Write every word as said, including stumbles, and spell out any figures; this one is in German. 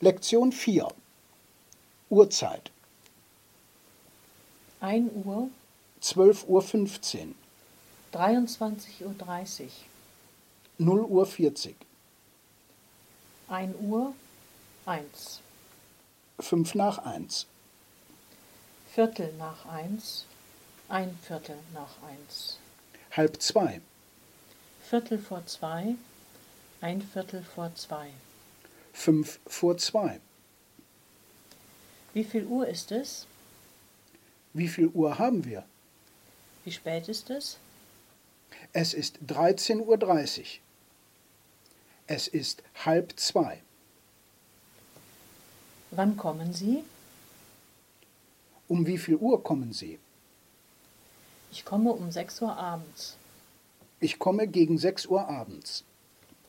Lektion vier. Uhrzeit. ein Uhr, zwölf Uhr fünfzehn, dreiundzwanzig Uhr dreißig, null Uhr vierzig, ein Uhr, eins, fünf nach eins, Viertel nach eins, ein Viertel nach eins, halb zwei, Viertel vor zwei, ein Viertel vor zwei. fünf vor zwei. Wie viel Uhr ist es? Wie viel Uhr haben wir? Wie spät ist es? Es ist dreizehn Uhr dreißig. Es ist halb zwei. Wann kommen Sie? Um wie viel Uhr kommen Sie? Ich komme um sechs Uhr abends. Ich komme gegen sechs Uhr abends.